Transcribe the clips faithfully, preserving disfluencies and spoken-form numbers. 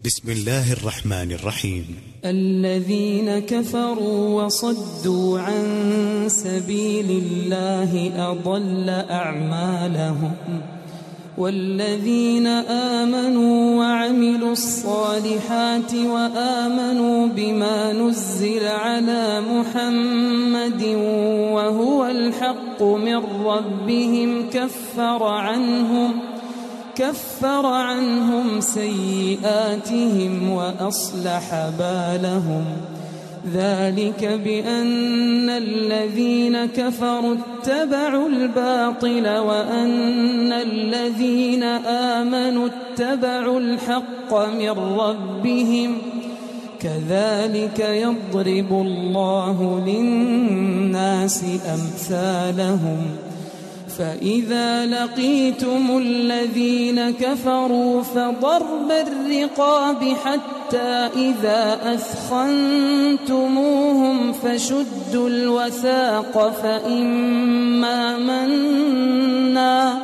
بسم الله الرحمن الرحيم. الذين كفروا وصدوا عن سبيل الله أضل أعمالهم والذين آمنوا وعملوا الصالحات وآمنوا بما نزل على محمد وهو الحق من ربهم كفر عنهم كفر عنهم سيئاتهم وأصلح بالهم ذلك بأن الذين كفروا اتبعوا الباطل وأن الذين آمنوا اتبعوا الحق من ربهم كذلك يضرب الله للناس أمثالهم فإذا لقيتم الذين كفروا فضرب الرقاب حتى إذا أثخنتموهم فشدوا الوثاق فإما منا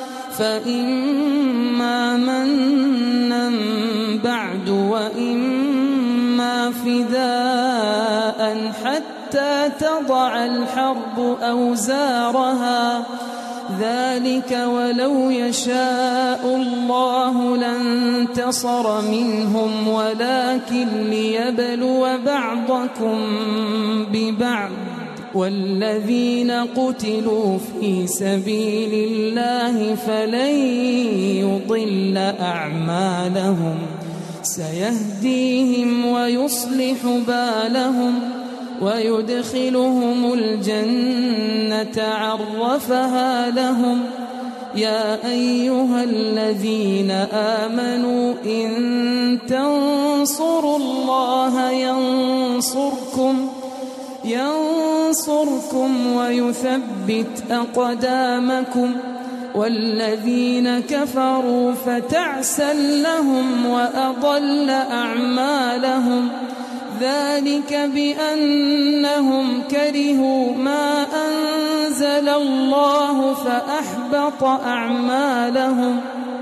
فإما منا بعد وإما فداء حتى تضع الحرب أوزارها ذلك ولو يشاء الله لانتصر منهم ولكن ليبلو بعضكم ببعض والذين قتلوا في سبيل الله فلن يضل أعمالهم سيهديهم ويصلح بالهم ويدخلهم الجنة عرفها لهم يا أيها الذين آمنوا إن تنصروا الله ينصركم ينصركم ويثبت أقدامكم والذين كفروا فتعسا لهم وأضل أعمالهم ذلك بأنهم كرهوا ما أنزل الله فأحبط أعمالهم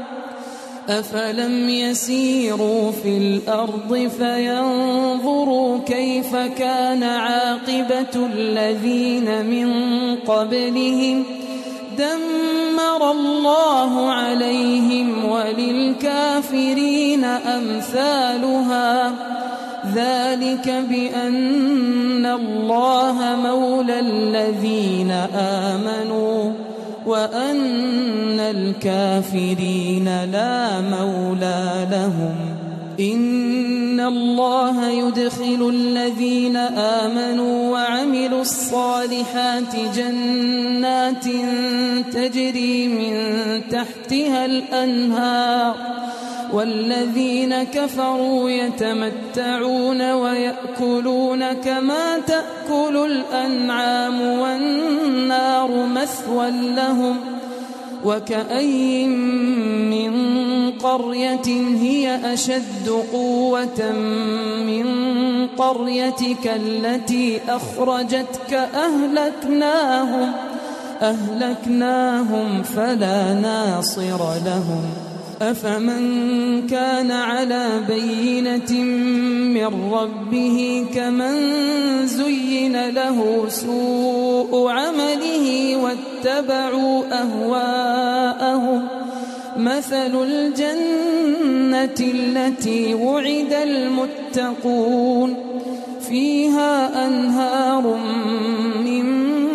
أفلم يسيروا في الأرض فينظروا كيف كان عاقبة الذين من قبلهم دمر الله عليهم وللكافرين أمثالها ذلك بأن الله مولى الذين آمنوا وأن الكافرين لا مولى لهم إن الله يدخل الذين آمنوا وعملوا الصالحات جنات تجري من تحتها الأنهار والذين كفروا يتمتعون ويأكلون كما تأكل الأنعام والنار مثوى لهم وكأي من قرية هي أشد قوة من قريتك التي أخرجتك أهلكناهم أهلكناهم فلا ناصر لهم أفمن كان على بينة من ربه كمن زين له سوء عمله واتبعوا أهواءهم مثل الجنة التي وعد المتقون فيها أنهار من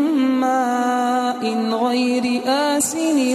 ماء غير آسن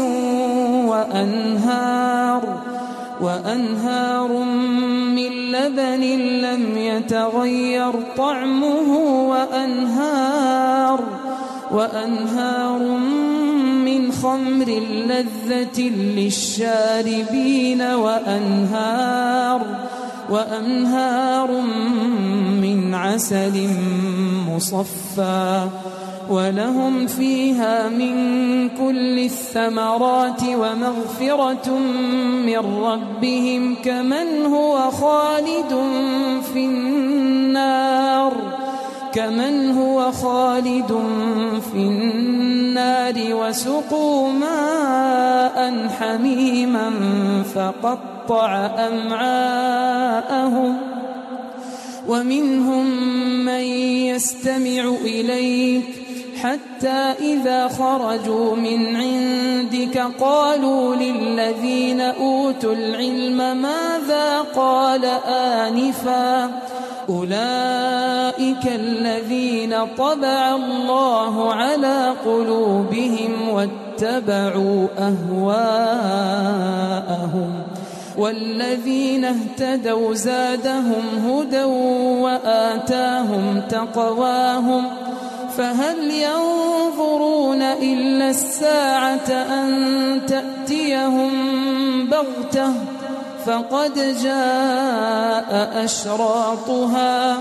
وأنهار وأنهار من لبن لم يتغير طعمه وأنهار وأنهار من خمر لذة للشاربين وأنهار وأنهار من عسل مصفى ولهم فيها من كل الثمرات ومغفرة من ربهم كمن هو خالد في النار كمن هو خالد في النار وسقوا ماء حميما فقطع أمعاءهم ومنهم من يستمع إليك حتى إذا خرجوا من عندك قالوا للذين أوتوا العلم ماذا قال آنفا أولئك الذين طبع الله على قلوبهم واتبعوا أهواءهم والذين اهتدوا زادهم هدى وآتاهم تقواهم فهل ينظرون إلا الساعة أن تأتيهم بغتة فقد جاء أشراطها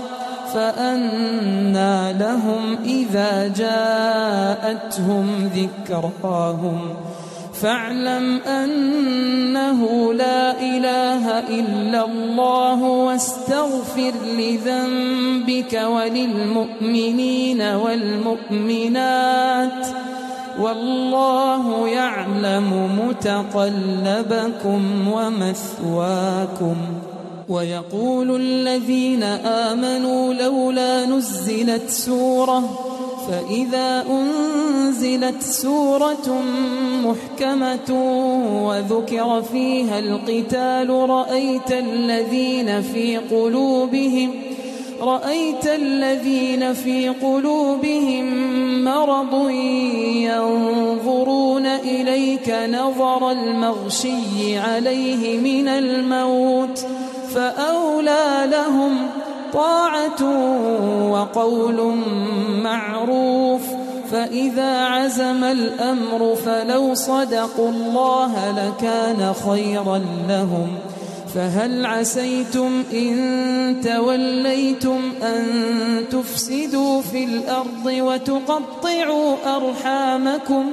فأنى لهم إذا جاءتهم ذكراهم فاعلم أنه لا إله إلا الله واستغفر لذنبك وللمؤمنين والمؤمنات والله يعلم متقلبكم ومثواكم. ويقول الذين آمنوا لولا نزلت سورة فإذا أنزلت سورة محكمة وذكر فيها القتال رأيت الذين في قلوبهم رأيت الذين في قلوبهم مرض ينظرون إليك نظر المغشي عليه من الموت فأولى لهم طاعة وقول معروف فإذا عزم الأمر فلو صدقوا الله لكان خيرا لهم فهل عسيتم إن توليتم أن تفسدوا في الأرض وتقطعوا أرحامكم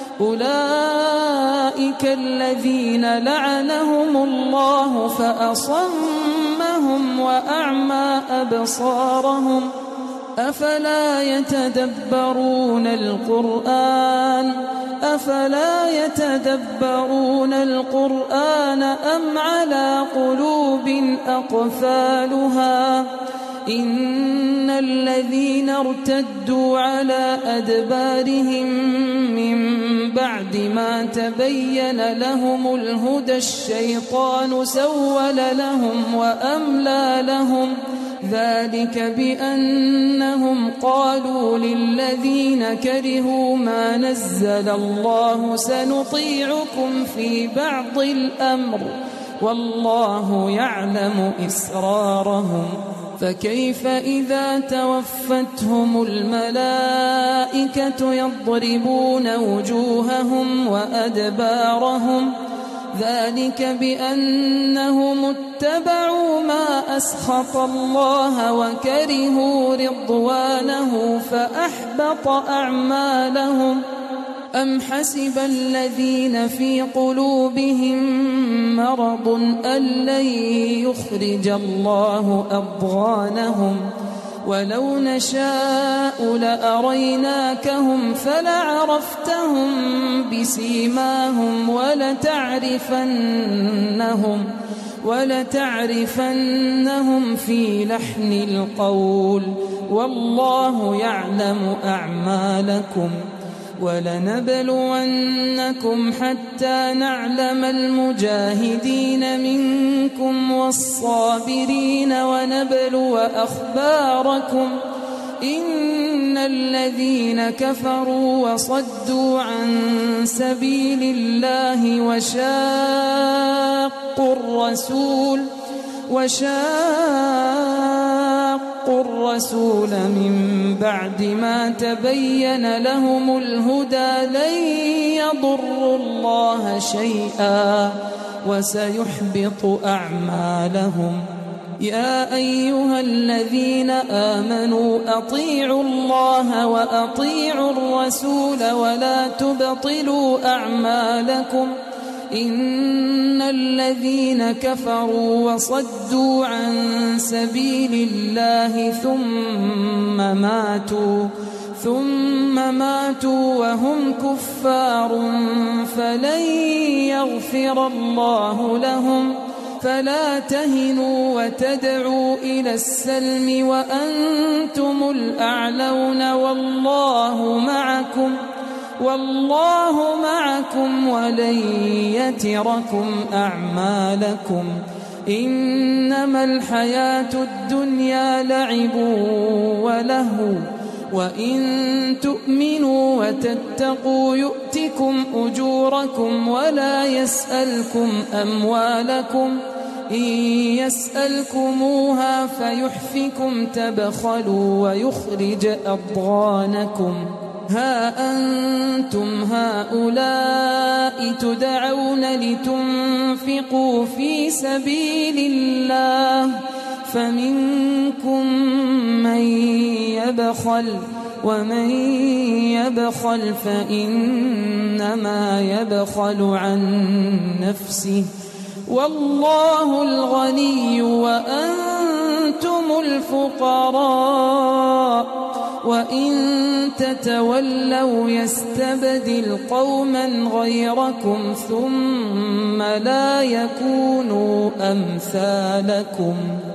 أولئك الذين لعنهم الله فأصمهم وأعمى أبصارهم أفلا يتدبرون القرآن أفلا يتدبرون القرآن أم على قلوب أقفالها إن الذين ارتدوا على أدبارهم من بعد ما تبين لهم الهدى الشيطان سول لهم وأملى لهم ذلك بأنهم قالوا للذين كرهوا ما نزل الله سنطيعكم في بعض الأمر والله يعلم إسرارهم فكيف إذا توفتهم الملائكة يضربون وجوههم وأدبارهم ذلك بأنهم اتبعوا ما أسخط الله وكرهوا رضوانه فأحبط أعمالهم أم حسب الذين في قلوبهم مرض أن لن يخرج الله أضغانهم ولو نشاء لأريناكهم فلعرفتهم بسيماهم ولتعرفنهم ولتعرفنهم في لحن القول والله يعلم أعمالكم ولنبلونكم حتى نعلم المجاهدين منكم والصابرين ونبلو أخباركم إن الذين كفروا وصدوا عن سبيل الله وشاقوا الرسول وشاقوا الرسول من بعد ما تبين لهم الهدى لن يضروا الله شيئا وسيحبط أعمالهم يا أيها الذين آمنوا أطيعوا الله وأطيعوا الرسول ولا تبطلوا أعمالكم إن الذين كفروا وصدوا عن سبيل الله ثم ماتوا ثم ماتوا وهم كفار فلن يغفر الله لهم فلا تهنوا وتدعوا إلى السلم وأنتم الأعلون والله معكم والله معكم ولن يتركم أعمالكم إنما الحياة الدنيا لعب ولهو وإن تؤمنوا وتتقوا يؤتكم أجوركم ولا يسألكم أموالكم إن يسألكموها فيحفكم تبخلوا ويخرج أضغانكم ها أنتم هؤلاء تدعون لتنفقوا في سبيل الله فمنكم من يبخل ومن يبخل فإنما يبخل عن نفسه والله الغني وأنتم الفقراء وإن تتولوا يستبدل قوما غيركم ثم لا يكونوا أمثالكم